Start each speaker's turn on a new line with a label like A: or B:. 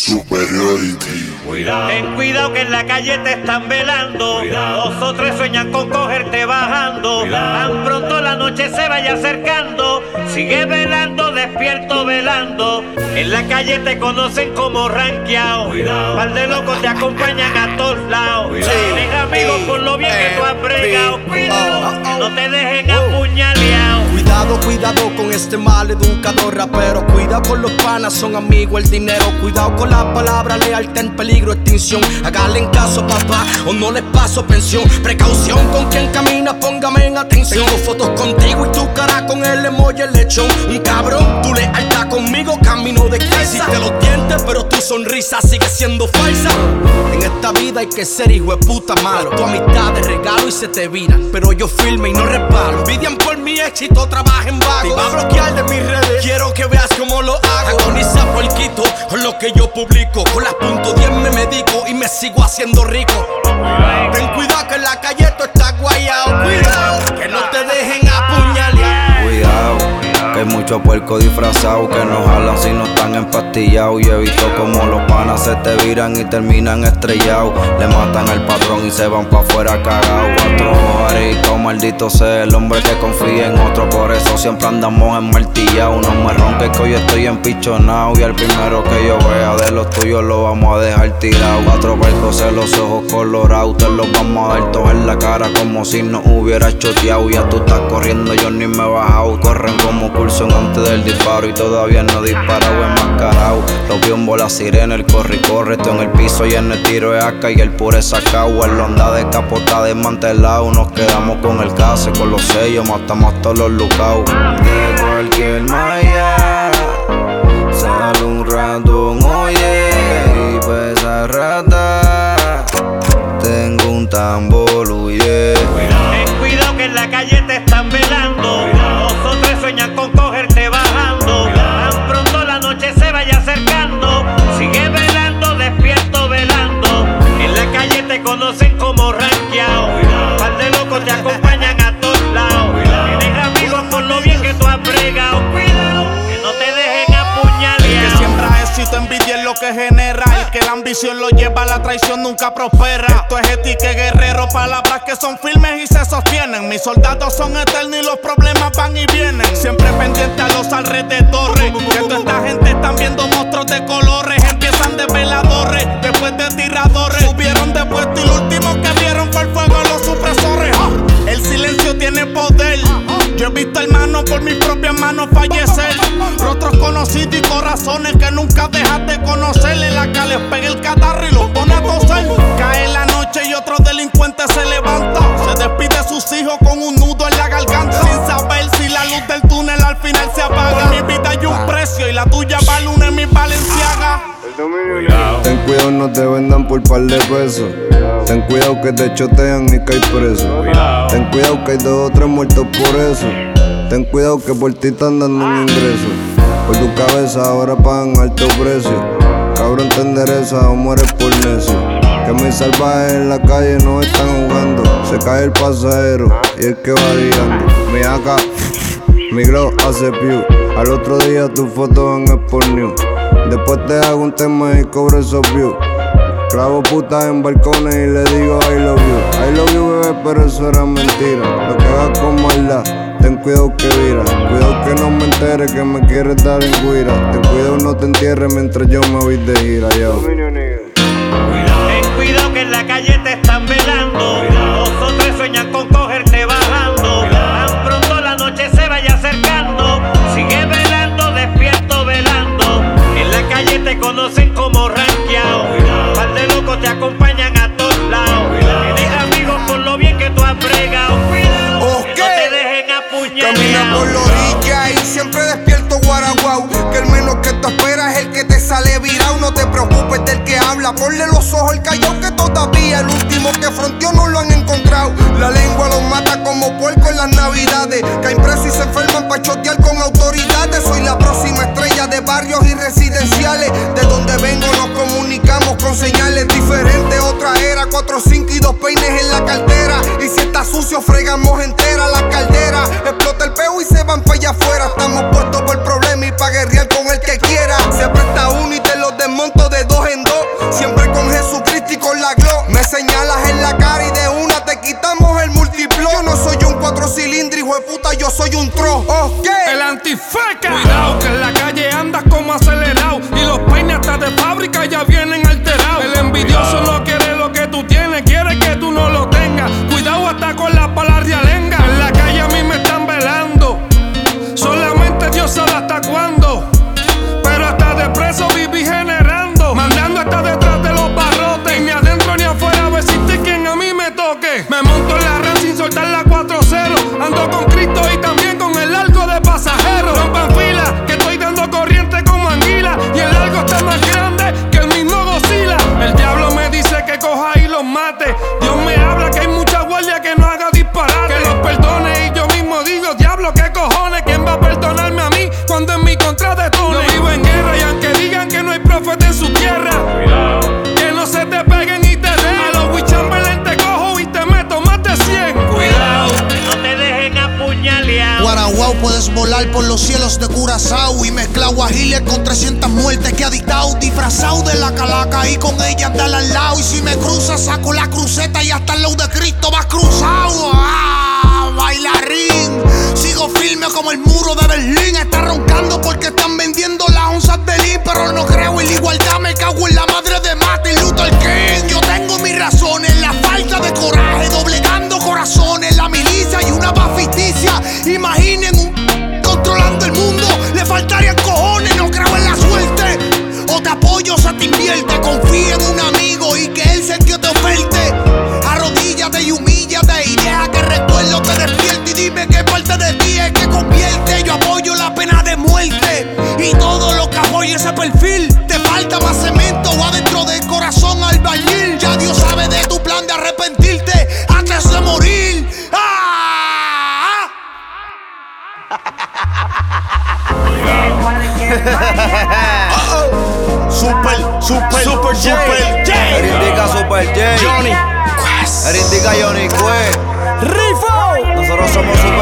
A: Superiority.
B: Ten cuidado que en la calle te están velando. Dos o tres sueñan con cogerte bajando. Tan pronto la noche se vaya acercando. Sigue velando, despierto velando. En la calle te conocen como ranqueao. Par de locos te acompañan a todos lados. Tienes amigos por lo bien que tú has bregado. Cuidado, que no te dejen apuñaleado.
C: Cuidado con este maleducador rapero. Cuidado con los panas, son amigos el dinero. Cuidado con la palabra lealtad en peligro, extinción. Háganle en caso, papá, o no les paso pensión. Precaución con quien camina, póngame en atención. Tengo fotos contigo y tu cara con el emoji el lechón. Un cabrón, tu lealtad conmigo, camino de casa. Hiciste los dientes, pero tu sonrisa sigue siendo falsa. En esta vida hay que ser hijo de puta malo. Tu amistad de regalo y se te viran, pero yo firme y no resbalo. Envidian por mi éxito, trabaja en vago. Te iba a bloquear de mis redes, quiero que veas cómo lo hago. Agoniza puerquito con lo que yo publico. Con las .10 me medico y me sigo haciendo rico. Ten cuidado que en la calle tú estás guayao. Cuidado, que no te dejen apuñalear.
D: Cuidado, que hay muchos puercos disfrazados que nos jalan si no están empastillados. Y he visto como los panas se te viran y terminan estrellados. Le matan al patrón y se van pa' afuera cagados. Cuatro aritos, maldito sea el hombre que confía en otro. Por eso siempre andamos enmartillados. No me ronques que hoy estoy empichonado. Y al primero que yo vea de los tuyos lo vamos a dejar tirado. Cuatro puercos en los ojos colorados. Te los vamos a dar todos en la cara como si no hubiera choteado. Ya tú estás corriendo, yo ni me he bajado. Corren como Coulson antes del disparo y todavía no disparado, enmascarado. Los biombos, la sirena, el corre, estoy en el piso y en el tiro de acá y el pure sacao. El onda de capota desmantelado. Nos quedamos con el case, con los sellos, matamos a todos los lucaos. De cualquier malla sale un ratón, oye, y pesa rata. Tengo un tambor, huye.
B: Ten cuidado que en la calle te están velando. Dos o tres sueñan con cogerte bajando. Tan pronto la noche se vaya acercando. Sigue velando, despierto velando. En la calle te conocen como ranqueao. Par de locos te acompañan a todos lados. Tienes amigos por lo bien que tú has bregado. Cuidado, que no te dejen apuñalear.
E: El que siembra éxito, envidia es lo que genera. El que la ambición lo lleva a la traición nunca prospera. Esto es ética guerrero, palabras que son firmes y se sostienen. Mis soldados son eternos y los problemas van y vienen. Siempre pendiente a los alrededores, que toda esta gente están viendo monstruos de colores. Empiezan de veladores, después de tiradores. Subieron de puesto y lo último que vieron fue el fuego a los supresores. El silencio tiene poder. Yo he visto hermanos por mis propias manos fallecer. Rostros conocidos y corazones que nunca dejas de conocerle. La que les pega el catarro y los pone a toser. Cae la noche y otro delincuente se levanta. Se despide de sus hijos con un nudo en la garganta. Sin saber si la luz del túnel al final se apaga. Por mi vida hay un precio y la tuya vale una en mi Balenciaga.
D: Ten cuidado, no te vendan por par de pesos. Ten cuidado que te chotean y caes preso. Ten cuidado que hay 2 o 3 muertos por eso. Ten cuidado que por ti están dando un ingreso. Por tu cabeza ahora pagan alto precio. Cabrón, te endereza o mueres por necio. Que mis salvajes en la calle no están jugando. Se cae el pasajero y el que va guiando. Mi acá, mi glow hace piu. Al otro día tu foto en Sport News. Después te hago un tema y cobro esos views. Clavo putas en balcones y le digo I love you. I love you, bebé, pero eso era mentira. Lo que hagas con maldad, ten cuidado que vira. Cuidado que no me entere que me quieres dar en guira. Ten cuidado no te entierres mientras yo me voy de gira, yo.
B: Ten cuidado que en la calle te están velando. Dos o tres sueñan con cogerte bajando. Tan pronto la noche se vaya acercando. Sigue velando, despierto velando. En la calle te conocen como ranqueao. Par de locos te acompañan a todos lados. Tienes amigos por lo bien que tú has bregado. Cuidado, que no te dejen apuñalear.
F: Camina por la orilla y siempre despierto guaraguao. Que el menos que tú esperas es el que te sale virado. No te preocupes del que habla, ponle los ojos al callao que todavía el último que fronteó no lo han encontrado. La lengua los mata como puerco en las navidades. Caen presos y se enferman pa' chotear con autoridades. Soy la próxima estrella de barrios y residenciales. De donde vengo nos comunicamos con señales diferentes. Otra era, 4, 5 y 2 peines en la cartera. Y si está sucio fregamos entera la caldera. Explota el peo y se van pa' allá afuera. Estamos puestos por el problema y pa' guerrear con el que quiera. Se presta uno y te los desmonto de 2 Me señalas en la cara y de una te quitamos el múltiplo. Yo no soy un 4 cilindros, hijo de puta, yo soy un tro. Ok.
A: El antifeca. Cuidado que en la calle andas como acelerado y los peines hasta de fábrica ya vienen alterados. El envidioso no quiere lo que tú tienes, quiere que tú no lo tengas. Cuidado hasta con la pala realenga. En la calle a mí me están velando. Solamente Dios sabe hasta cuándo. Pero hasta de preso viví generando, mandando hasta detrás de los barrotes. Ni adentro ni afuera, a ver si te quien a mí me toque. Me monto en la red sin soltar la 4-0. Ando con Cristo y también con el largo de pasajeros. Rompan fila, que estoy dando corriente como anguila. Y el largo está más grande que el mismo Godzilla. El diablo me dice que coja y los mate. Dios me habla que hay mucha guardia que no haga disparate. Que los perdone y yo mismo digo, diablo, ¿qué cojones? ¿Quién va a perdonarme a mí cuando en mi contra detone? Yo vivo en guerra y aunque digan que no hay profeta en su tierra, cuidado, que no se te peguen y te den. A los Wichamberlain te cojo y te meto más de 100.
B: Cuidado, no te dejen apuñalear.
G: Guaraguao, puedes volar por los cielos de Curazao y mezclado a Hitler con 300 muertes que ha dictado. Disfrazado de la calaca y con ella andar al lado. Y si me cruzas saco la cruceta y hasta el lado de Cristo vas cruzado. ¡Ah! Bailarín, sigo firme como el muro de Berlín. Está roncando porque están vendiendo las onzas de Lee, pero no creo en la igualdad, me cago en la madre de Martin Luther King. Yo tengo mis razones, la falta de coraje, doblegando corazones, la milicia y una paz ficticia. Imaginen controlando el mundo, le faltarían cojones, no creo en la suerte. O te apoyo o se te invierte, confía en un amigo y que él sea que te oferte. Arrodíllate y humíllate y deja que el recuerdo te despierte. Y dime qué parte de ti es que convierte. Yo apoyo la pena de muerte y todo lo que apoye ese perfil. Te falta más cemento o adentro del corazón albañil. Ya Dios sabe de tu plan de arrepentirte antes de morir.
F: Super J.
D: El indica Super J.
C: Johnny
D: El indica Johnny Quest.
C: Rifo.
D: Nosotros somos Super